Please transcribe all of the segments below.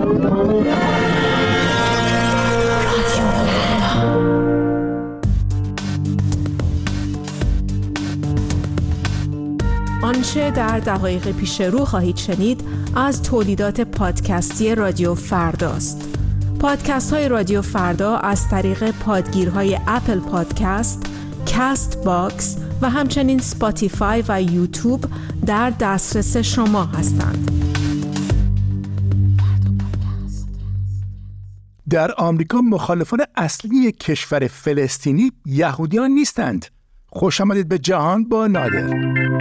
آنچه در دقایق پیش رو خواهید شنید از تولیدات پادکستی رادیو فرداست. پادکست های رادیو فردا از طریق پادگیرهای اپل پادکست، کست باکس و همچنین سپاتیفای و یوتیوب در دسترس شما هستند. در آمریکا مخالفان اصلی کشور فلسطینی یهودیان نیستند. خوش آمدید به جهان با نادر.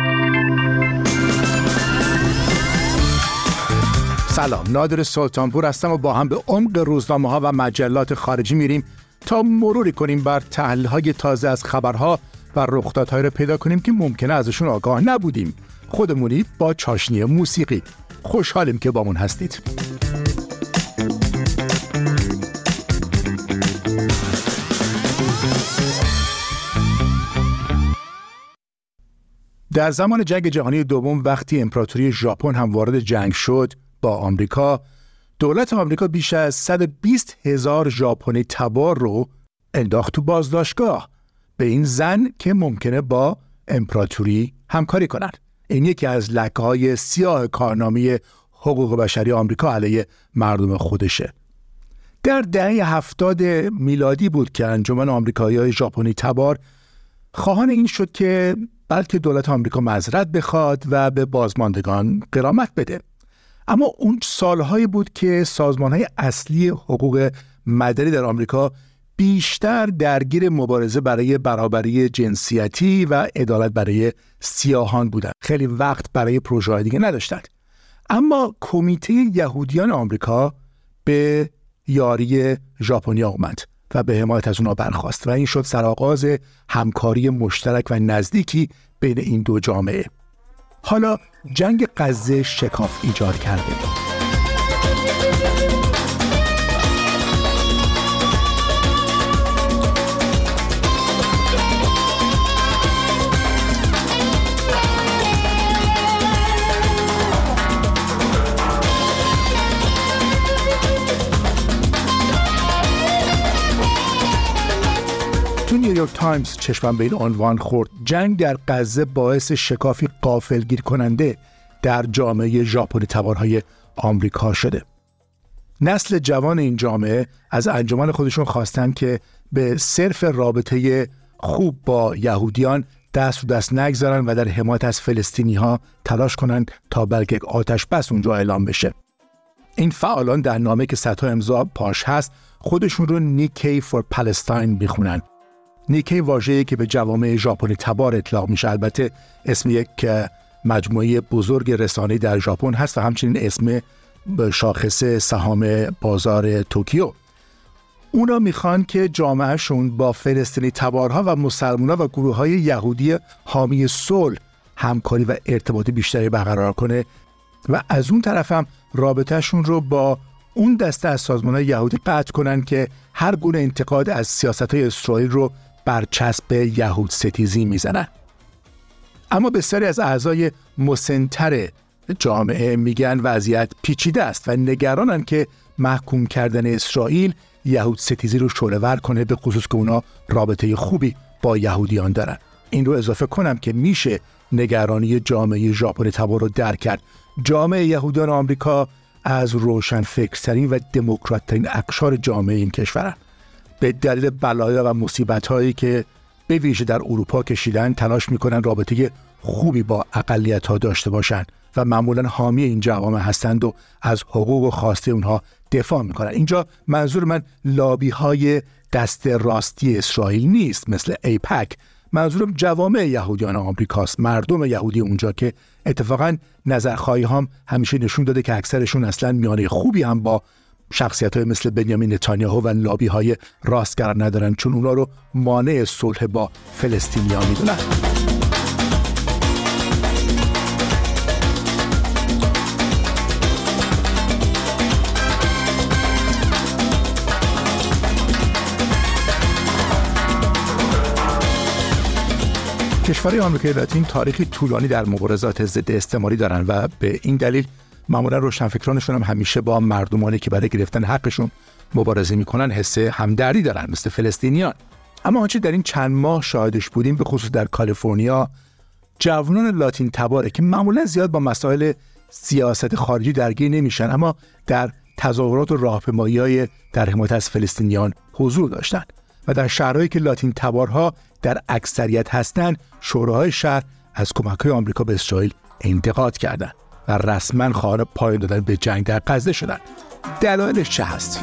سلام، نادر سلطانپور هستم و با هم به عمق روزنامه‌ها و مجلات خارجی میریم تا مروری کنیم بر تحلیل‌های تازه از خبرها و رخدادهایی را پیدا کنیم که ممکنه ازشون آگاه نبودیم. خودمونی با چاشنی موسیقی. خوشحالیم که بامون هستید. در زمان جنگ جهانی دوم وقتی امپراتوری ژاپن هم وارد جنگ شد با آمریکا، دولت آمریکا بیش از 120,000 ژاپنی تبار رو انداخت تو بازداشتگاه به این زن که ممکنه با امپراتوری همکاری کنند. این یکی از لکه‌های سیاه کارنامه حقوق بشری آمریکا علیه مردم خودشه. در دهه 70 میلادی بود که انجمن آمریکایی‌های ژاپنی تبار خواهان این شد که بلکه دولت آمریکا معذرت بخواد و به بازماندگان غرامت بده. اما اون سالهایی بود که سازمان‌های اصلی حقوق مدنی در آمریکا بیشتر درگیر مبارزه برای برابری جنسیتی و عدالت برای سیاهان بودند. خیلی وقت برای پروژه‌های دیگه نداشتند. اما کمیته یهودیان آمریکا به یاری ژاپنیا اومد و به حمایت از اونها برخاست و این شد سرآغاز همکاری مشترک و نزدیکی بین این دو جامعه. حالا جنگ غزه شکاف ایجاد کرده. تو نیویورک تایمز چشمم به این عنوان خورد: جنگ در غزه باعث شکافی غافلگیر کننده در جامعه ژاپنی تبارهای آمریکا شده. نسل جوان این جامعه از انجمن خودشون خواستن که به صرف رابطه خوب با یهودیان دست و دست نگذارن و در حمایت از فلسطینی ها تلاش کنن تا بلکه آتش بس اونجا اعلام بشه. این فعالان در نامه که صدها امضا پاش هست خودشون رو نیکی فور پالستاین میخونن. نیکی واژه‌ای که به جوامع ژاپنی تبار اطلاق میشه، البته اسم یک مجموعه بزرگ رسانه‌ای در ژاپن هست و همچنین اسم شاخص سهام بازار توکیو. اونا میخوان که جامعهشون با فلسطینی تبارها و مسلمان‌ها و گروه‌های یهودی حامی صلح همکاری و ارتباط بیشتری برقرار کنه و از اون طرف هم رابطهشون رو با اون دسته از سازمان‌های یهودی قطع کنن که هر گونه انتقاد از سیاست‌های اسرائیل رو برچسب یهود ستیزی میزنن. اما بسیاری از اعضای مسن‌تر جامعه میگن وضعیت پیچیده است و نگرانن که محکوم کردن اسرائیل یهود ستیزی رو شعله‌ور کنه، به خصوص که اونا رابطه خوبی با یهودیان دارن. این رو اضافه کنم که میشه نگرانی جامعه ژاپنی تبار رو درک کرد. جامعه یهودیان آمریکا از روشنفکرترین و دموکرات‌ترین اقشار جامعه این کشورن. به دلیل بلایا و مصیبت‌هایی که به ویژه در اروپا کشیدن تلاش میکنن رابطه خوبی با اقلیت‌ها داشته باشن و معمولاً حامی این جوامع هستند و از حقوق و خواسته اونها دفاع میکنن. اینجا منظور من لابی‌های دست راستی اسرائیل نیست مثل ایپک. منظورم جوامع یهودیان آمریکاست، مردم یهودی اونجا که اتفاقاً نظرخواهی هم همیشه نشون داده که اکثرشون اصلاً میانه خوبی هم با شخصیت‌های مثل بنیامین نتانیاهو و لابی‌های راستگرا ندارن، چون اونا رو مانع صلح با فلسطینیان میدونن. کشورهای آمریکای لاتین تاریخی طولانی در مبارزات ضد استعماری دارند و به این دلیل معمولا روشنفکرانشون هم همیشه با مردمانی که برای گرفتن حقشون مبارزه میکنن حس همدردی دارن، مثل فلسطینیان. اما آنچه در این چند ماه شاهدش بودیم، به خصوص در کالیفرنیا، جوانان لاتین تباره که معمولا زیاد با مسائل سیاست خارجی درگیر نمیشن، اما در تظاهرات و راهپیمایی‌های در حمایت از فلسطینیان حضور داشتند و در شهرهایی که لاتین تبارها در اکثریت هستند، شوراهای شهر از کمک‌های آمریکا به اسرائیل انتقاد کردند و رسما خواهان پایان دادن به جنگ در غزه شدند. دلایلش چه هست؟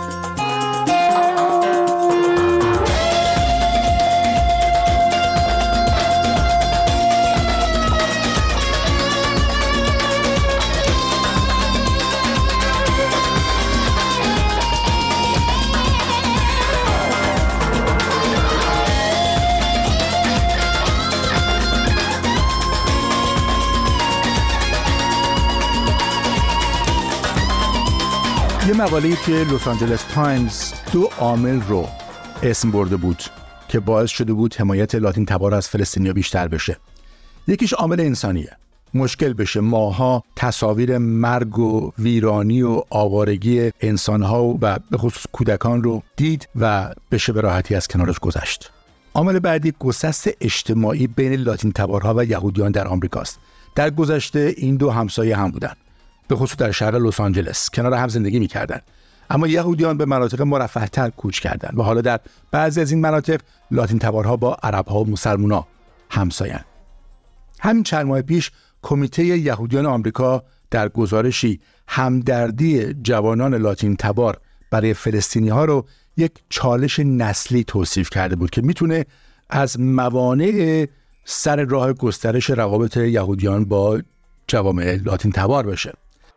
یه مقاله‌ای که لس آنجلس تایمز 2 عامل رو اسم برده بود که باعث شده بود حمایت لاتین تبار از فلسطینیا بیشتر بشه. یکیش عامل انسانیه. مشکل بشه ماها تصاویر مرگ و ویرانی و آوارگی انسان‌ها و به خصوص کودکان رو دید و بشه به راحتی از کنارش گذشت. عامل بعدی گسست اجتماعی بین لاتین تبارها و یهودیان در آمریکاست. در گذشته این دو همسایه هم بودن، به خصوص در شهر لس آنجلس کنار هم زندگی می‌کردند. اما یهودیان به مناطق مرفه‌تر کوچ کردند و حالا در بعضی از این مناطق لاتین تبارها با عرب‌ها و مسلمان‌ها همسایه‌اند. همین چند ماه پیش کمیته یهودیان آمریکا در گزارشی همدردی جوانان لاتین تبار برای فلسطینی‌ها رو یک چالش نسلی توصیف کرده بود که میتونه از موانع سر راه گسترش روابط یهودیان با جوامع لاتین تبار باشه.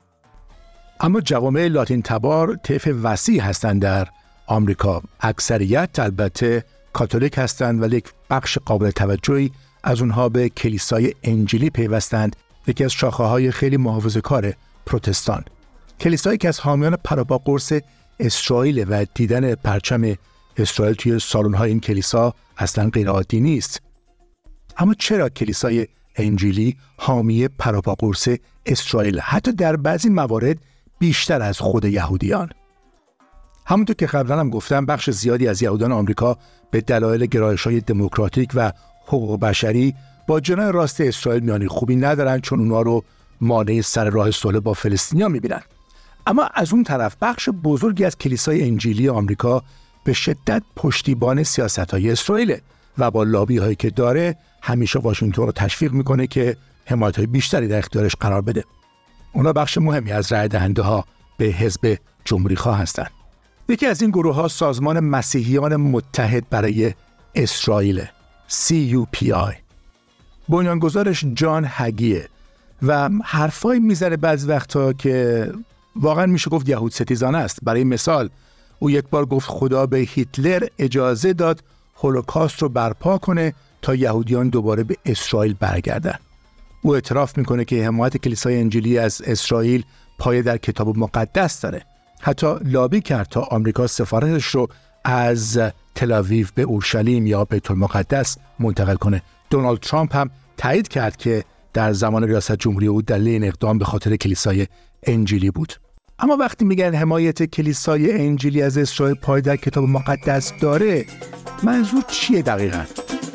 اما جوامع لاتین تبار طیف وسیع هستند در آمریکا. اکثریت البته کاتولیک هستند ولی یک بخش قابل توجهی از اونها به کلیسای انجیلی پیوستند، یکی از شاخه‌های خیلی محافظه‌کار پروتستان. کلیسایی که از حامیان پروپاقرص اسرائیل و دیدن پرچم اسرائیل توی سالن‌های این کلیسا اصلاً غیرعادی نیست. اما چرا کلیسای انجیلی حامی پروپاقرص اسرائیل، حتی در بعضی موارد بیشتر از خود یهودیان؟ همونطور که قبلا هم گفتم، بخش زیادی از یهودیان آمریکا به دلایل گرایش‌های دموکراتیک و حقوق بشری با جناح راست اسرائیل میانی خوبی ندارن، چون اونا رو مانع سر راه صلح با فلسطینیان میبینن. اما از اون طرف بخش بزرگی از کلیسای انجیلی آمریکا به شدت پشتیبان سیاست‌های اسرائیل و با لابی‌هایی که داره همیشه واشنگتن رو تشویق میکنه که حمایت‌های بیشتری در اختیارش قرار بده. اونا بخش مهمی از رای دهنده‌ها به حزب جمهوری‌خواه هستند. یکی از این گروه‌ها سازمان مسیحیان متحد برای اسرائیل، CUPI. بنیانگذارش جان هگیه و حرفایی میزنه بعضی وقتا که واقعا میشه گفت یهود ستیزانه است. برای مثال او یک بار گفت خدا به هیتلر اجازه داد هولوکاست رو برپا کنه تا یهودیان دوباره به اسرائیل برگردن. او اعتراف میکنه که حمایت کلیسای انجیلی از اسرائیل پایه در کتاب مقدس داره. حتی لابی کرد تا آمریکا سفارتش رو از تل‌آویو به اورشلیم یا بیت المقدس منتقل کنه. دونالد ترامپ هم تایید کرد که در زمان ریاست جمهوری او دلیل این اقدام به خاطر کلیسای انجیلی بود. اما وقتی میگن حمایت کلیسای انجیلی از اسرائیل پایه در کتاب مقدس داره، منظور چیه دقیقاً؟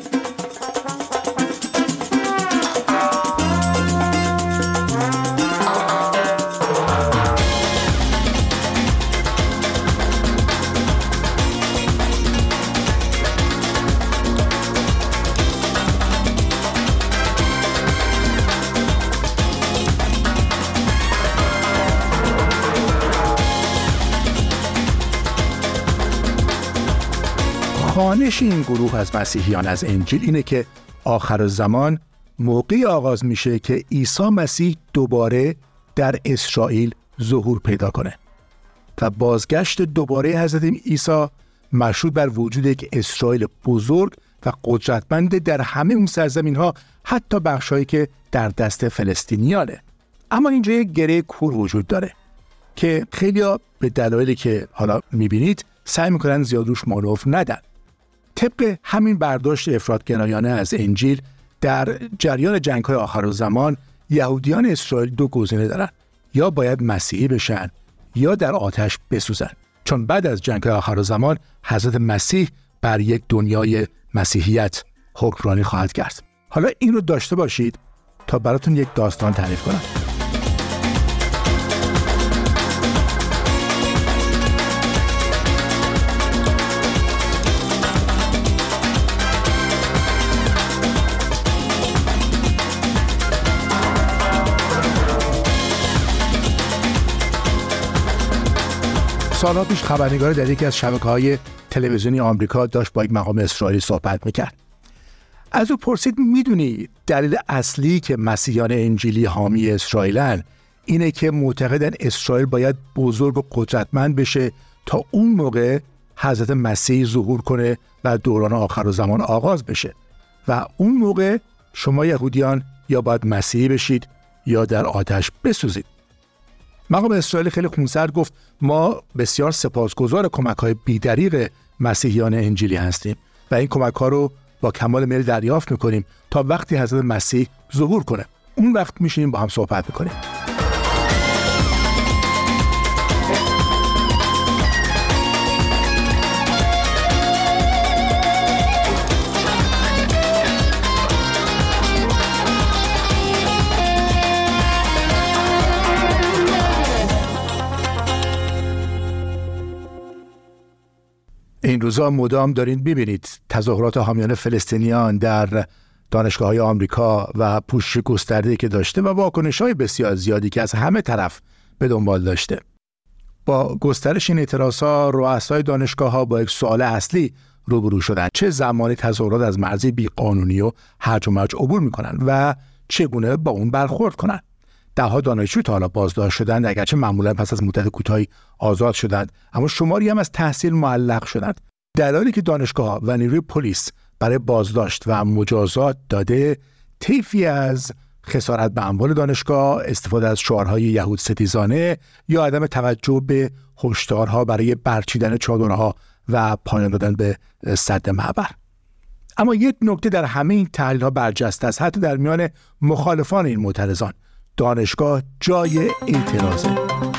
خانش این گروه از مسیحیان از انجیل اینه که آخر زمان موقعی آغاز میشه که عیسی مسیح دوباره در اسرائیل ظهور پیدا کنه و بازگشت دوباره حضرت عیسی مشروط بر وجود یک اسرائیل بزرگ و قدرتمند در همه اون سرزمین ها، حتی بخشایی که در دست فلسطینیانه. اما اینجا یک گره کور وجود داره که خیلیا به دلایلی که حالا میبینید سعی میکنن زیاد روش مانور ندن. طبق همین برداشت افراط‌گرایانه از انجیل، در جریان جنگ‌های آخرالزمان یهودیان اسرائیل دو گزینه دارن: یا باید مسیحی بشن یا در آتش بسوزن، چون بعد از جنگ آخرالزمان حضرت مسیح بر یک دنیای مسیحیت حکمرانی خواهد کرد. حالا این رو داشته باشید تا براتون یک داستان تعریف کنم. سالها پیش خبرنگار در یکی از شبکه‌های تلویزیونی آمریکا داشت با یک مقام اسرائیلی صحبت میکرد. از او پرسید میدونی دلیل اصلی که مسیحیان انجیلی حامی اسرائیلن اینه که معتقدن اسرائیل باید بزرگ و قدرتمند بشه تا اون موقع حضرت مسیح ظهور کنه و دوران آخرالزمان آغاز بشه و اون موقع شما یهودیان یا باید مسیحی بشید یا در آتش بسوزید. مقام اسرائیل خیلی خونسرد گفت ما بسیار سپاسگزار کمک‌های بی‌دریغ مسیحیان انجیلی هستیم و این کمک‌ها رو با کمال میل دریافت می‌کنیم تا وقتی حضرت مسیح ظهور کنه. اون وقت میشینیم با هم صحبت می‌کنیم. این روزا مدام دارین ببینید تظاهرات حامیان فلسطینیان در دانشگاه‌های آمریکا و پوشش گسترده‌ای که داشته و واکنش‌های بسیار زیادی که از همه طرف به دنبال داشته. با گسترش این اعتراضات رؤسای دانشگاه‌ها با یک سوال اصلی روبرو شدند: چه زمانی تظاهرات از مرزی بی‌قانونی و هرج و مرج عبور می‌کنند و چگونه با اون برخورد کنند؟ ده‌ها دانشجو تا حالا بازداشت شدند، اگرچه معمولا پس از مدت کوتاهی آزاد شدند، اما شماری هم از تحصیل معلق شدند. دلایلی که دانشگاه‌ها و نیروی پلیس برای بازداشت و مجازات داده، طیفی از خسارت به اموال دانشگاه، استفاده از شعارهای یهود ستیزانه یا عدم توجه به هشدارها برای برچیدن چادرها و پایان دادن به سد معبر. اما یک نکته در همه این تحلیل‌ها برجسته است، حتی در میان مخالفان این معترضان: دانشگاه جای اعتراضه.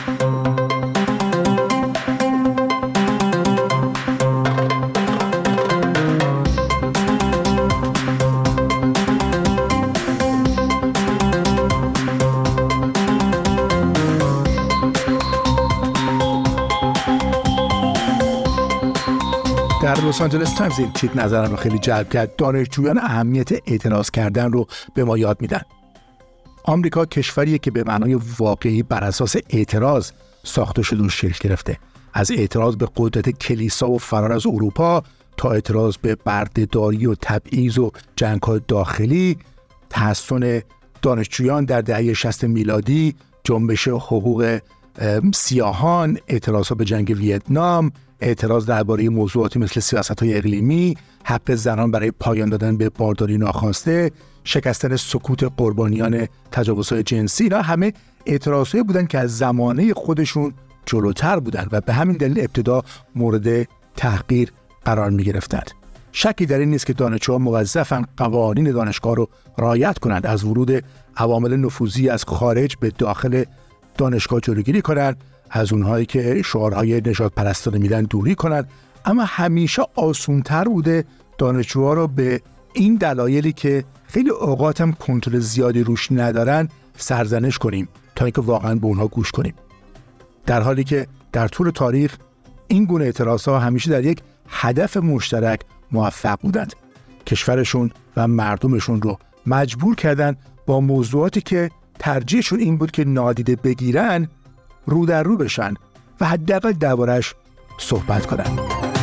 در لس آنجلس تایمز این چیت نظرم رو خیلی جلب کرد. دانشجویان اهمیت اعتراض کردن رو به ما یاد میدن. آمریکا کشوریه که به معنای واقعی بر اساس اعتراض ساخته شده و شکل گرفته. از اعتراض به قدرت کلیسا و فرار از اروپا تا اعتراض به بردهداری و تبعیض و جنگ‌های داخلی، تحصن دانشجویان در دهه 60 میلادی، جنبش حقوق سیاهان، اعتراض به جنگ ویتنام، اعتراض درباره موضوعاتی مثل سیاست‌های اقلیمی، حق زنان برای پایان دادن به بارداری ناخواسته، شکستن سکوت قربانیان تجاوزهای جنسی، اینا همه اعتراضایی بودن که از زمانه خودشون جلوتر بودن و به همین دلیل ابتدا مورد تحقیر قرار می گرفتند. شکی در این نیست که دانشجوها موظفن قوانین دانشگاه رو رعایت کنند، از ورود عوامل نفوذی از خارج به داخل دانشگاه جلوگیری کنند، از اونهایی که شعارهای نژاد پرستانه میدن دوری کنند، اما همیشه آسونتر بوده دانشجوها رو به این دلایلی که خیلی اوقات هم کنترل زیادی روش ندارن سرزنش کنیم تا اینکه واقعا به اونها گوش کنیم، در حالی که در طول تاریخ این گونه اعتراضها همیشه در یک هدف مشترک موفق بودند: کشورشون و مردمشون رو مجبور کردن با موضوعاتی که ترجیحشون این بود که نادیده بگیرن رو در رو بشن و حداقل درباره‌اش صحبت کنن.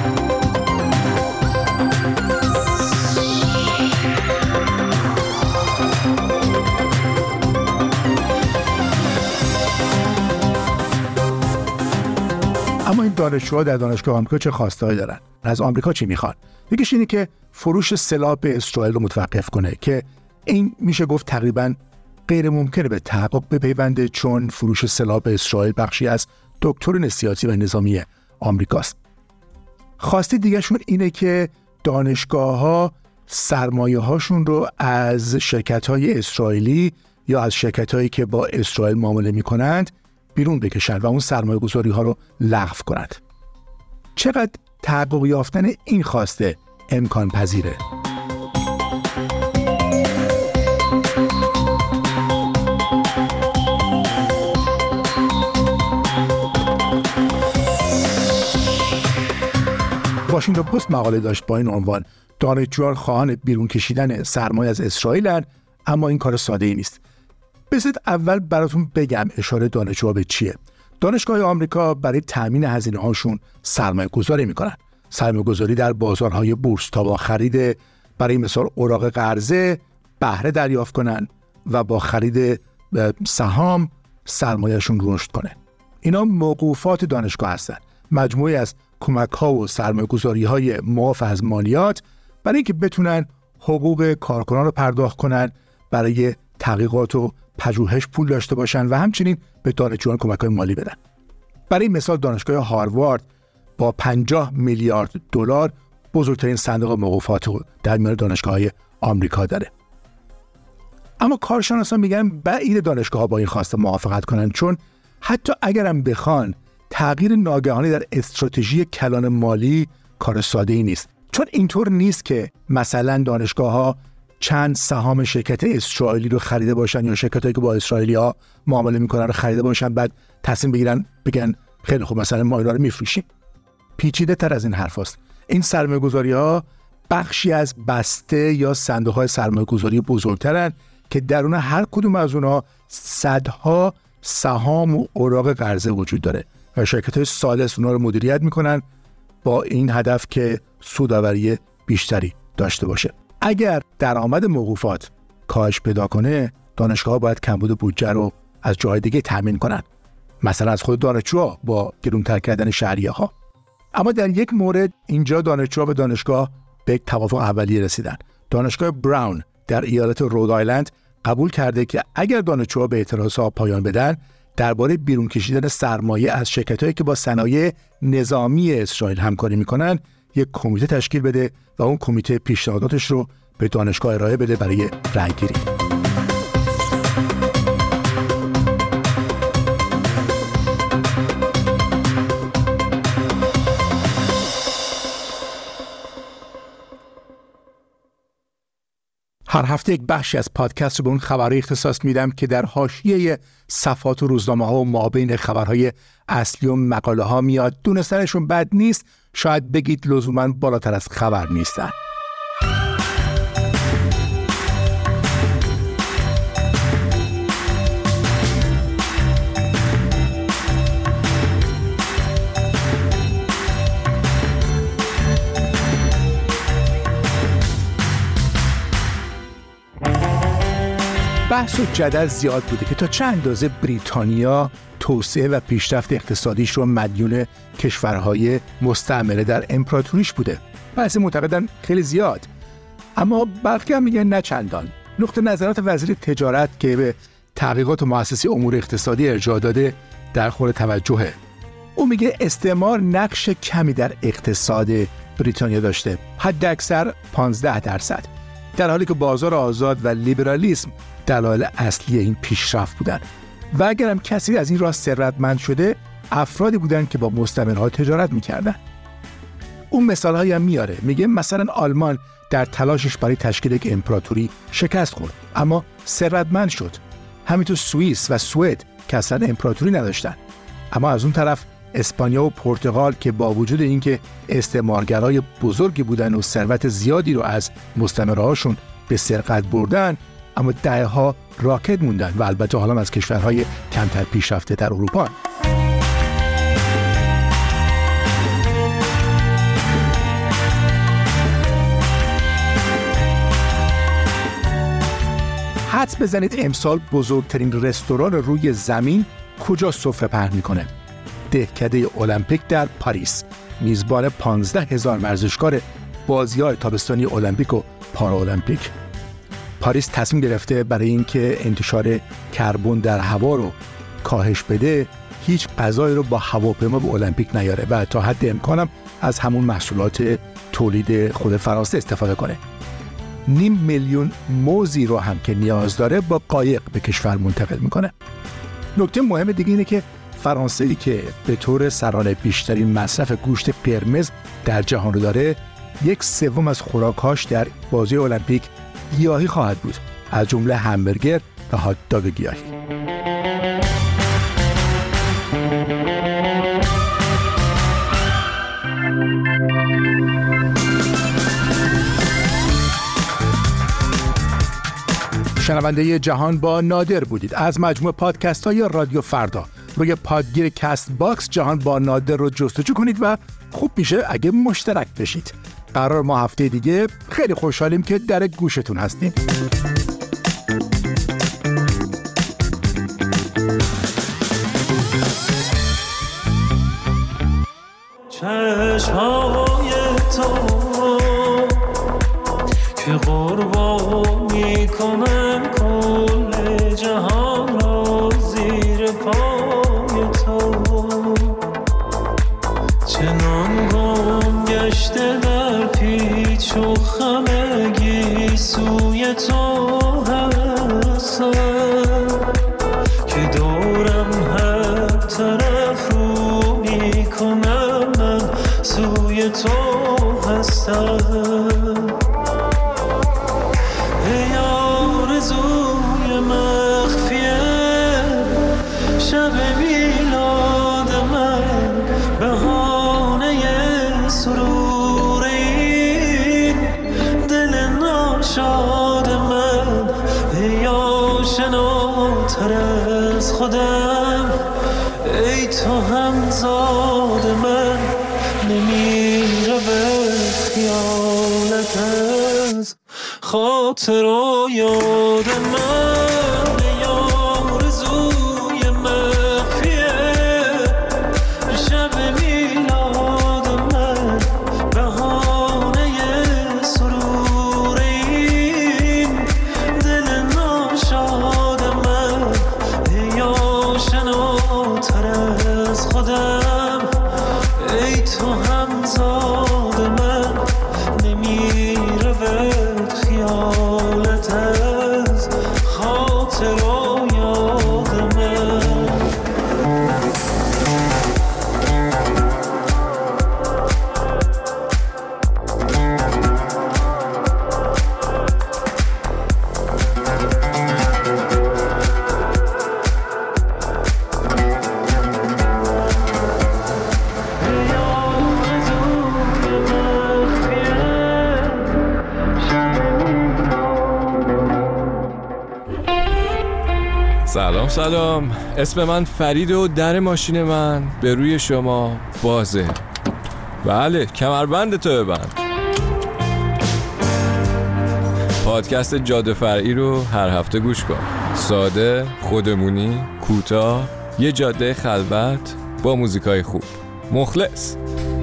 اما این دانشجوها در دانشگاه آمریکا چه خواسته‌ای دارن؟ از آمریکا چی میخوان؟ یکیش اینه که فروش سلاح به اسرائیل رو متوقف کنه که این میشه گفت تقریباً غیر ممکنه به تحقق بپیونده، چون فروش سلاح به اسرائیل بخشی از دکترین سیاسی و نظامی آمریکاست. خواسته دیگه‌شون اینه که دانشگاه‌ها سرمایه‌هاشون رو از شرکت‌های اسرائیلی یا از شرکت‌هایی که با اسرائیل معامله می‌کنند بیرون بکشن و اون سرمایه‌گذاری‌ها رو لغو کنند. چقدر تحقق یافتن این خواسته امکان پذیره؟ واشنگتن پست مقاله داشت با این عنوان: دانشجویان خواهان بیرون کشیدن سرمایه از اسرائیلند، اما این کار ساده ای نیست. بذارید اول براتون بگم اشاره دانشجوها به چیه. دانشگاه آمریکا برای تامین هزینه هاشون سرمایه گذاری میکنن. سرمایه گذاری در بازارهای بورس تا با خرید برای مثال اوراق قرضه بهره دریافت کنن و با خرید سهام سرمایه‌شون رشد کنه. اینا موقوفات دانشگاه هستن، مجموعی از کمک‌ها و سرمایه‌گذاری‌های معاف از مالیات برای اینکه بتونن حقوق کارکنان رو پرداخت کنن، برای تحقیقات و پژوهش پول داشته باشن و همچنین به دانشجویان کمک‌های مالی بدن. برای مثال دانشگاه هاروارد با 50 میلیارد دلار بزرگترین صندوق موقوفات رو در میان دانشگاه‌های آمریکا داره. اما کارشناسان میگن بعید دانشگاه‌ها با این خواسته موافقت کنن، چون حتی اگرم بخوان تغییر ناگهانی در استراتژی کلان مالی کار ساده‌ای نیست. چون اینطور نیست که مثلا دانشگاه‌ها چند سهام شرکت اسرائیلی رو خریده باشن یا شرکتایی که با اسرائیلی‌ها معامله میکنن رو خریده باشن بعد تصمیم بگیرن بگن خیلی خوب مثلا ما اینا رو میفروشیم. پیچیده تر از این حرف هست. این سرمایه‌گذاری‌ها بخشی از بسته یا صندوق‌های سرمایه‌گذاری بزرگترن که درون هر کدوم از اونها صدها سهام و اوراق قرضه وجود داره و شرکت‌های ثالث اونها رو مدیریت میکنن با این هدف که سودآوری بیشتری داشته باشه. اگر درآمد موقوفات کاهش پیدا کنه، دانشگاه‌ها باید کمبود بودجه رو از جای دیگه تامین کنن، مثلا از خود دانشجوها با گرونتر کردن شهریه‌ها. اما در یک مورد اینجا دانشجوها به دانشگاه به یک توافق اولیه رسیدن. دانشگاه براون در ایالت رود آیلند قبول کرده که اگر دانشجوها به اعتراضها پایان بدن، درباره بیرون کشیدن سرمایه از شرکتایی که با صنایع نظامی اسرائیل همکاری میکنن یک کمیته تشکیل بده و اون کمیته پیشنهاداتش رو به دانشگاه ارائه بده برای رأی‌گیری. هر هفته یک بخشی از پادکست رو به اون خبرهای اختصاص میدم که در حاشیه صفحات و روزنامه‌ها و مابین خبرهای اصلی و مقاله‌ها میاد. دونستنشون بد نیست، شاید بگید لزوماً بالاتر از خبر نیستن. بحث و جدل زیاد بوده که تا چه اندازه بریتانیا توسعه و پیشرفت اقتصادیش رو مدیون کشورهای مستعمره در امپراتوریش بوده. بعضی معتقدن خیلی زیاد، اما برخی هم میگن نه چندان. نقطه نظرات وزیر تجارت که به تحقیقات و مؤسسه امور اقتصادی ارجاع داده در خور توجهه. او میگه استعمار نقش کمی در اقتصاد بریتانیا داشته، حد اکثر 15%، در حالی که بازار آزاد و لیبرالیسم دلایل اصلی این پیشرفت بودن. و اگرم کسی از این راه ثروتمند شده، افرادی بودن که با مستعمرها تجارت میکردن. اون مثالهایی هم میاره، میگه مثلا آلمان در تلاشش برای تشکیل یک امپراتوری شکست خورد اما ثروتمند شد. همینطور سوئیس و سوئد که اصلا امپراتوری نداشتن. اما از اون طرف اسپانیا و پرتغال که با وجود اینکه استعمارگرای بزرگی بودن و ثروت زیادی رو از مستعمرهاشون به سرقت بردن، اما دهه‌ها راکد موندن و البته حالا از کشورهای کمتر پیشرفته در اروپا. حدس بزنید امسال بزرگترین رستوران روی زمین کجا سفره پهن میکنه؟ دهکده المپیک در پاریس، میزبان 15,000 ورزشکار بازی‌های تابستانی المپیک و پارالمپیک. پاریس تصمیم گرفته برای اینکه انتشار کربن در هوا رو کاهش بده، هیچ غذایی رو با هواپیما به المپیک نیاره و تا حد امکانم از همون محصولات تولید خود فرانسه استفاده کنه. 500,000 موزی رو هم که نیاز داره با قایق به کشور منتقل میکنه. نکته مهم دیگه اینه که فرانسوی که به طور سرانه بیشترین مصرف گوشت قرمز در جهان رو داره، 1/3 از خوراکاش در بازی المپیک گیاهی خواهد بود، از جمله همبرگر و هات داگ گیاهی. شنونده جهان با نادر بودید از مجموعه پادکست های رادیو فردا. روی پادگیر کست باکس جهان با نادر رو جستجو کنید و خوب میشه اگه مشترک بشید. قرار ما هفته دیگه خیلی خوشحالیم که در گوشتون هستیم. چشمای تو که قربان میکنم کل جهان را زیر پای تو، چنان گم گشته در پیچ و خمگی سوی تو هستم که دورم هر طرف رو میکنم، من سوی تو هستم. ای آرزوی مخفیه شب میلاد من، بهانه سرور این دل ناشاد من. ای آشناتر از خودم، ای تو همزاد من، نمیره به خیالت از خاطر و یاد من. ای آرزوی مخفیه شب میلاد من، بهانه سرور این دل ناشاد من. ای آشناتر از خودم، ای تو همزاد من، نمیره به خیالت از خاطر و یاد من. سلام، اسم من فرید و در ماشین من به روی شما بازه. بله، کمربند تو ببند. پادکست جاده فرعی رو هر هفته گوش کن. ساده، خودمونی، کوتاه، یه جاده خلوت با موزیکای خوب. مخلص.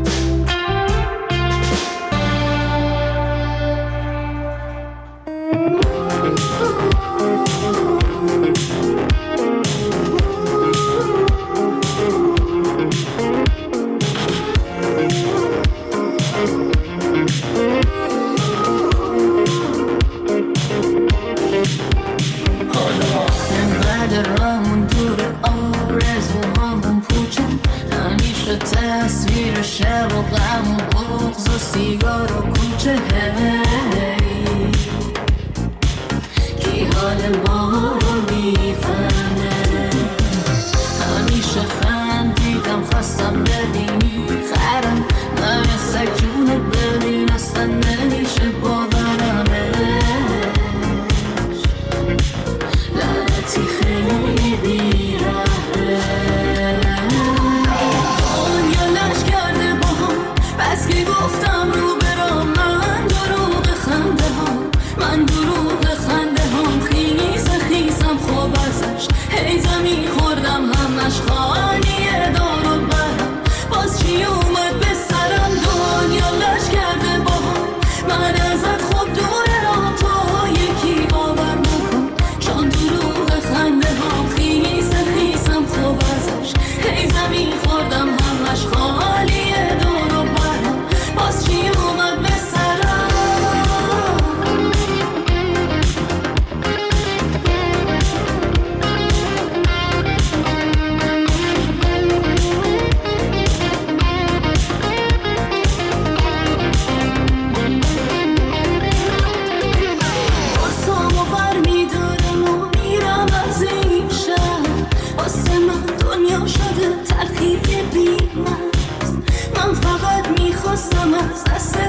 تصویر شب و غم و بغض و سیگار و کوچه کی حال ما رو میفهمه. همیشه خندیدم خواستم ببینی خرم، من سگ جونت ببین اصلا نمیشه باورمش. لعنتی خیلی بیرحمه. بس که گفتم رو برام، من دروغ خنده هم خیسم خوب ازش. هی زمین خوردم همش خانیه دارم برم، باز چی اومد به سرم. دنیا لش کرده با هم،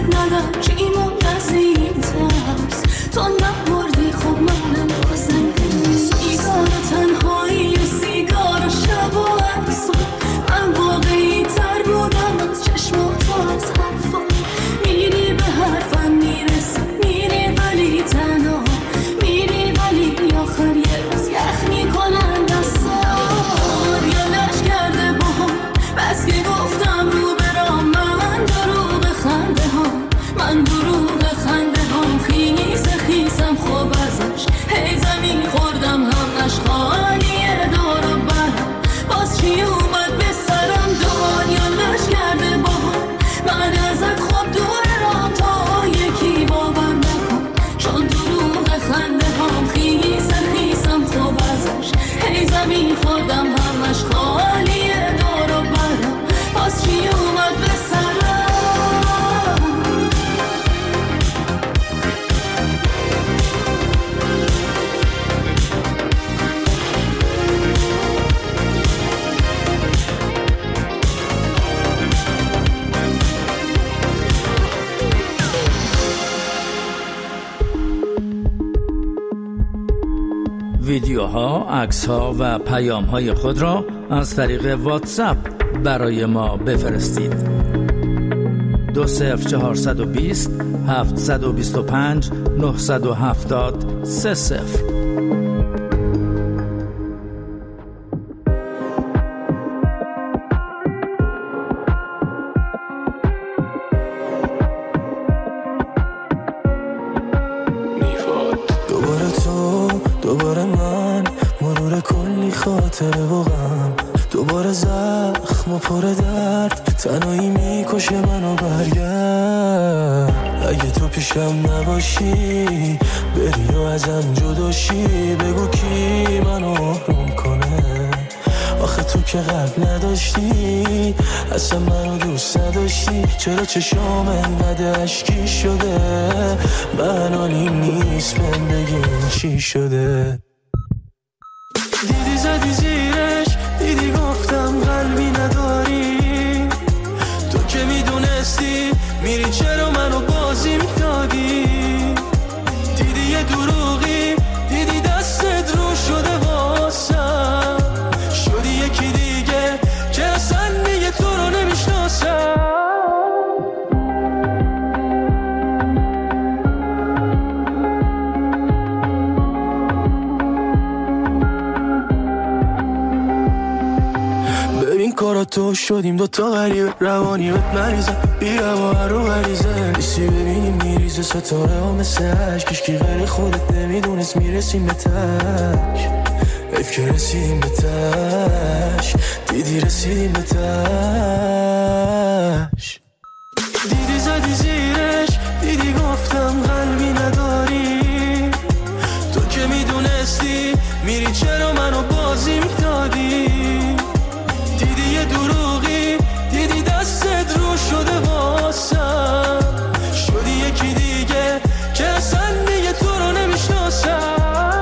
دستت ندم کی مونده از این ترس تو نبردی خب منم بازم سیگار تنهایی و سیگار و شب و عکس من واقعی تر بودم از چشمات و از حرفا میری به حرفم میرسی میری ولی تنها میری ولی آخر یه روز یخ میکنن دستان یا لش کرده با هم بس که گفتم رو برام من دروغ خنده ها من دروغ خنده هم خیسم خوب ازش هی زمین خوردم همش خالیه دور و برم باز چی اومد به سرم دنیا لش کرده با هم من ازت خوب دور رام تا یکی باور نکن چون دروغ خنده هم خیسم خوب ازش هی زمین خوردم همش خالیه دور و برم باز چی اومد به سرم ویدیوها، عکس‌ها و پیام‌های خود را از طریق واتساپ برای ما بفرستید. 20420 725 970 30. دوباره تو دوباره من مرور کلی خاطره و غم دوباره زخم و پر درد تنهایی میکشه منو برگرد اگه تو پیشم نباشی بری و ازم جداشی بگو کی منو آروم کنه آخه تو که قلب نداشتی اصلا منو دوست نداشتی چرا چشام انقدر اشکی شده من حالیم نیست من بگیم چی شده دیدی زدی زیرش دیدی گفتم قلبی نداری تو که میدونستی میری چرا منو بازی میدادی دیدی یه دروغی دیدی دستت رو شده واسم شدی یکی دیگه که اصلا دیگه تو رو نمیشناسم کارا تو شدیم دوتا غریبه روانی بهت مریضه بیرم و هر رو غریزه نیستی ببینیم میریزه ستاره ها مثل عشق کشکی غیر خودت نمیدونست میرسیم به تش حیف که رسیدیم به تش دیدی رسیدیم به تش دیدی زدی زیرش دیدی گفتم قلبی نداری تو که میدونستی میری چرا منو بازی میدادی دیدی یه دروغی دیدی دستت رو شده واسم شدی یکی دیگه که اصلا دیگه تو رو نمیشناسم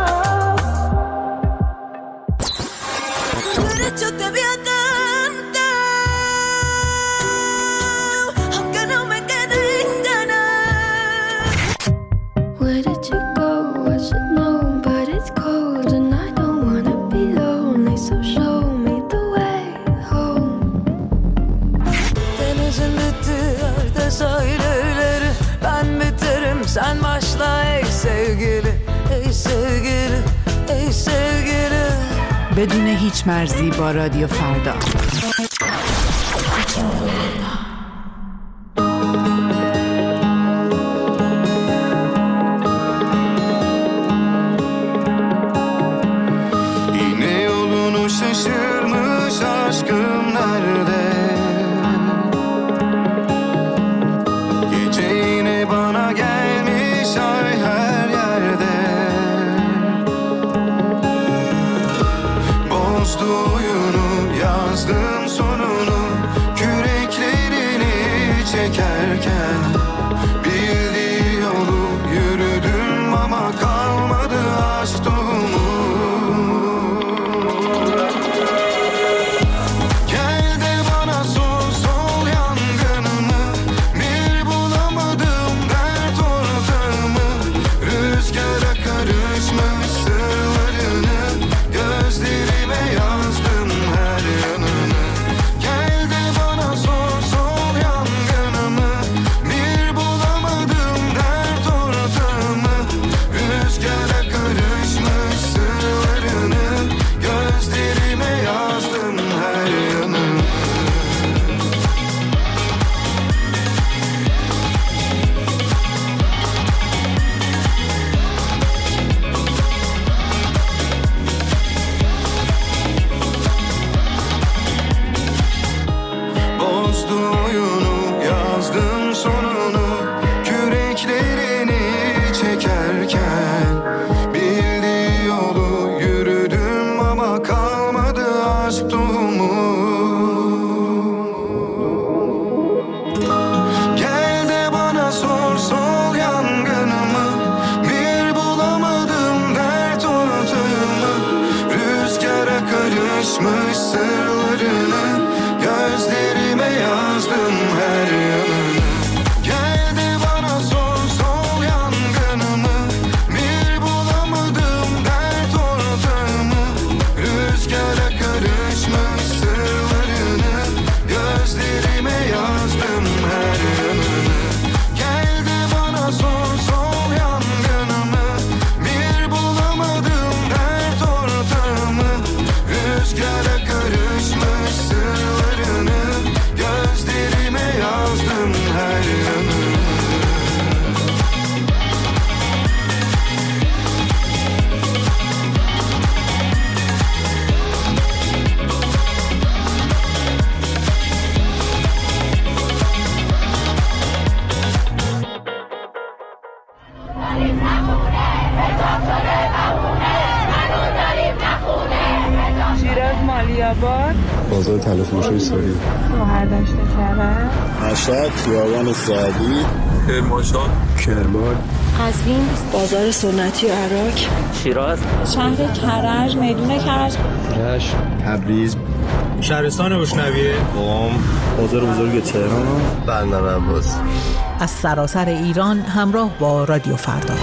Where did you go? I should know, but it's cold and I don't wanna be lonely, so show me the way home. Denizin bitti yerde sahilleri ben biterim sen başla ey sevgili ey sevgili ey sevgili بدون هیچ مرزی با رادیو فردا. Yine yolunu şaşırmış aşkım nerede? Gece yine bana gelmiş ay her yerde. Bozdu oyunu yazdım sonunu küreklerini çekerken bildiği yolu yürüdüm ama kalmadı aşk tohumu. Gel de bana sor yangınımı bir bulamadım oyunu yazdım sonunu, küreklerini çekerken bildiği yolu yürüdüm ama kalmadı aşk tohumu. Gel de bana sor sol yangınımı, bir bulamadım dert ortağımı, rüzgara karışmış sırlarını gözlerime yazdım her yanını. Gel de bana sor sol yangınımı, bir bulamadım dert ortağımı, rüzgara karışmış sırlarını gözlerime yazdım her yanını. Gel de bana sor sol yangınımı, bir bulamadım dert ortağımı, rüzgara karışmış sırlarını gözlerime yazdım her yanını. شیراز مالی‌آباد، بازار طلا فروشی ساری، شهرداشت کرج، مشهد، خیابان سعدی، کرمانشاه، کرمان، قزوین، بازار سنتی و عراق، شیراز، شهر کرج، میدون کرج، رشت، تبریز، شهرستان روشنویه، قم، بازار بزرگ تهران، بندر عباس. از سراسر ایران همراه با رادیو فردا.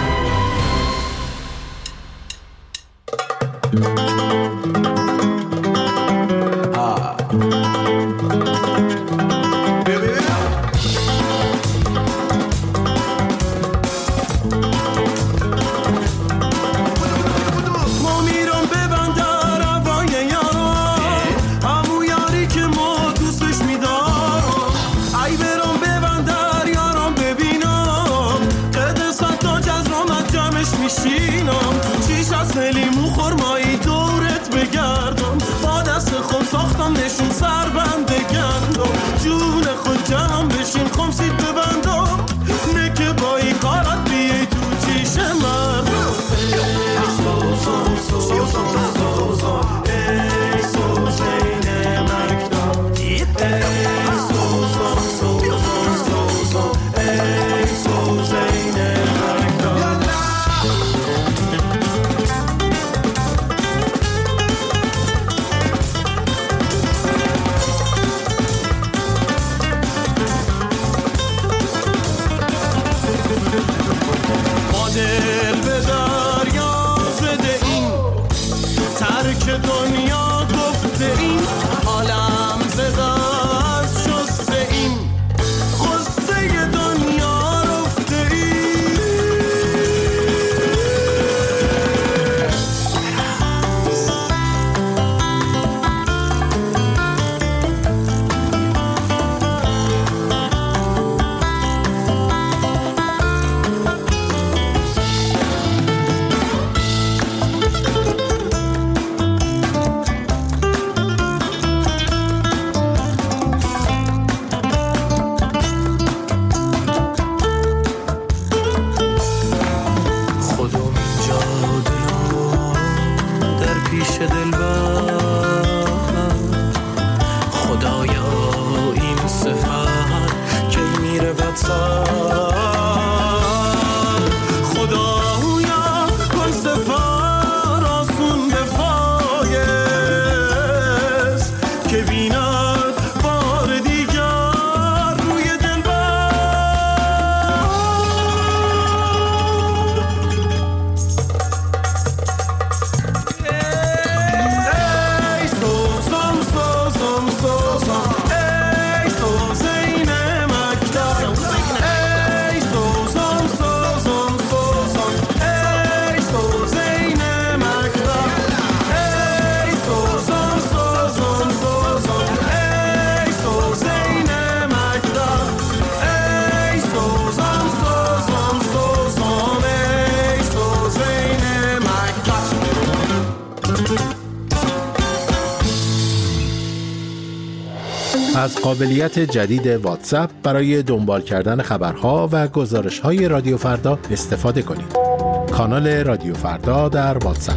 از قابلیت جدید واتساپ برای دنبال کردن خبرها و گزارش‌های رادیو فردا استفاده کنید. کانال رادیو فردا در واتساپ.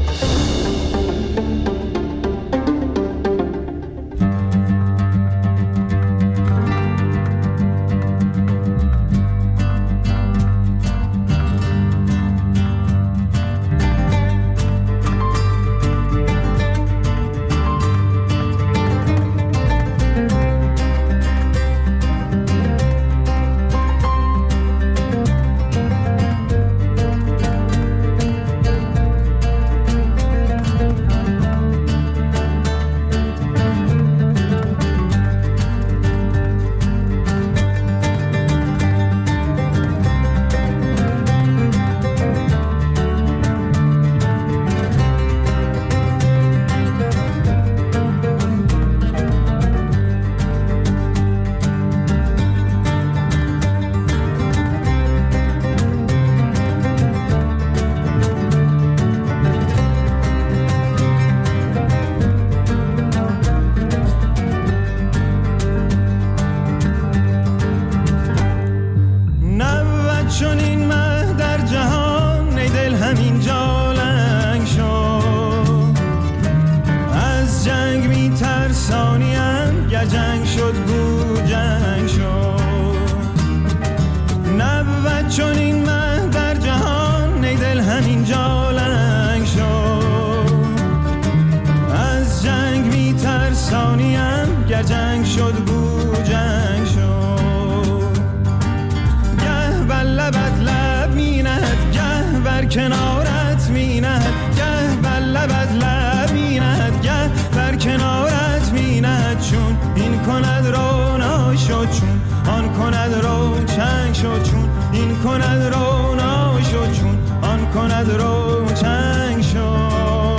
جنگ شد بو جنگ شد گه بر لبت لب می نهد گه بر کنارت می نهد گه بر لبت لب می نهد گه بر کنارت می نهد چون این کند رو ناشد چون آن کند رو چنگ شد چون این کند رو ناشد چون آن کند رو چنگ شد.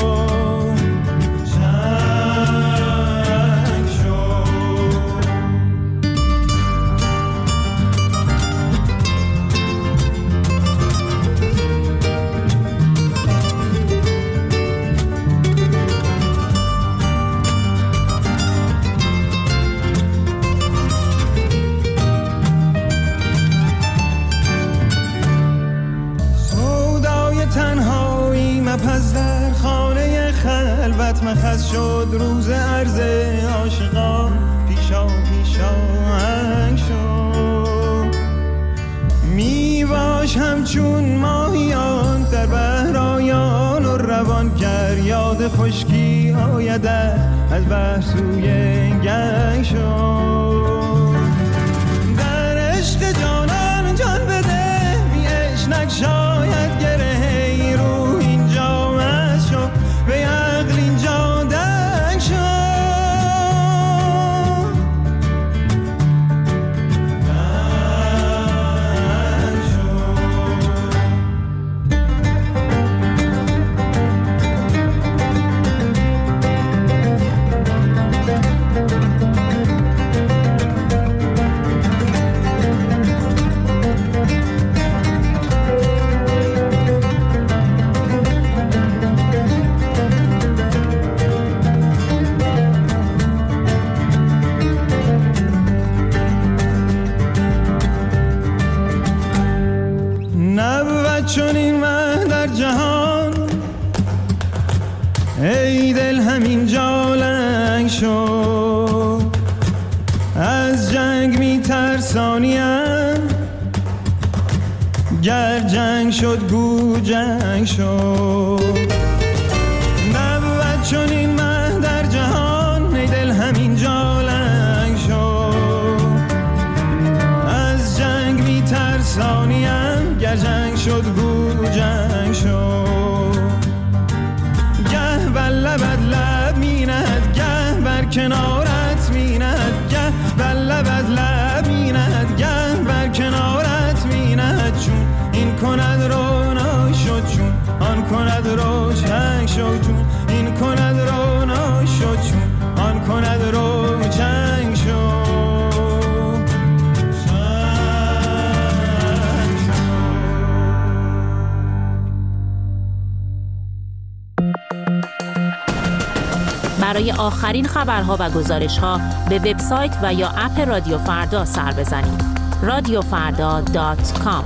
پس در خانه خلوت مخص شد روز عرض عاشقان پیشا هنگ شد می باش همچون ماهیان در بحرایان و روان گر یاد خشکی آید از بحر سوی گنگ شد در عشق جانان جان بده بی عشق نگشاید گره رو به عقل اینجا دنگ شد چون این مه در جهان ای دل همین جا لنگ شد از جنگ می ترسانیم گر جنگ شد گو جنگ شد نبود چون این مه در جهان ای دل همین جا لنگ شد از جنگ می ترسانیم گر جنگ شد گو جنگ شد گه بر لبت لب می نهد گه بر کنارت می نهد گه بر لبت لب می نهد گه بر کنارت می نهد چون این کند رو ناشد چون آن کند رو چنگ شد چون این کند رو ناشد چون آن کند رو چنگ شد. برای آخرین خبرها و گزارش‌ها به وبسایت و یا اپ رادیو فردا سر بزنید. radiofarda.com.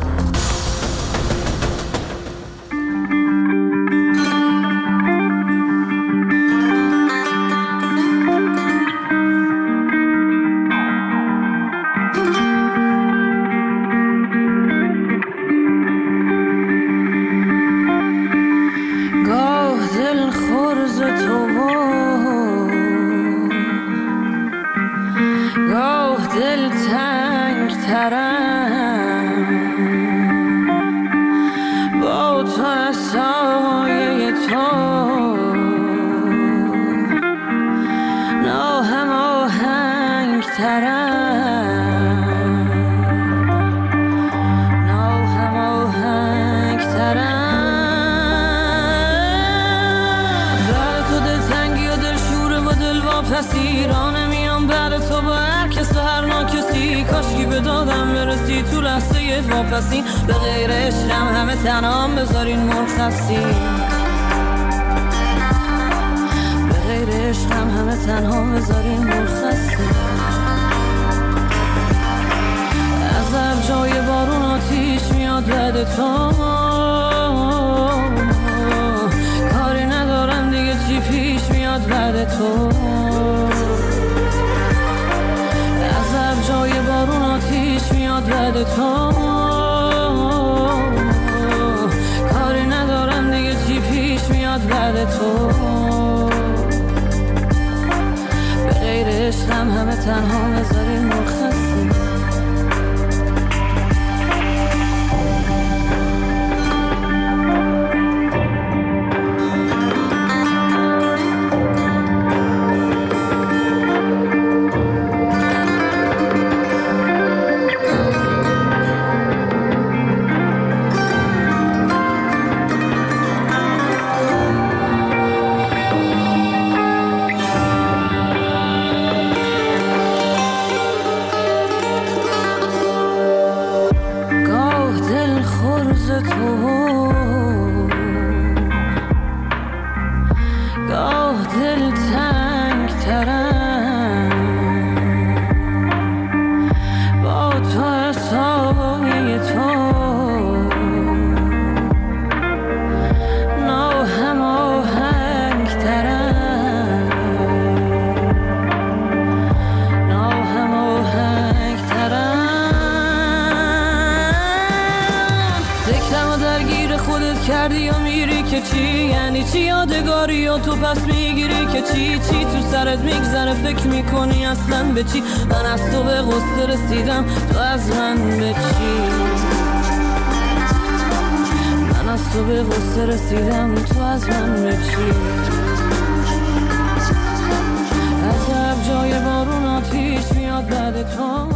واپسین به غیر عشقم همه تنام بذارین مرخصین به غیر عشقم همه تنها بذارین مرخصین عذب جای بارون آتیش میاد بعد تو کاری ندارم دیگه چی پیش میاد بعد تو عذب جای بارون آتیش میاد بعد تو کاری ندارم دیگه چی پیش میاد بعد تو به غیر عشقم همه تنها بذارین مرخصی کردی و میری که چی یعنی چی یادگاری و تو پس میگیری که چی تو سرت میگذره فکر میکنی اصلا به چی من از تو به غصه رسیدم تو از من به چی من از تو به غصه رسیدم تو از من به چی عذب جای بارون آتیش میاد بعد تو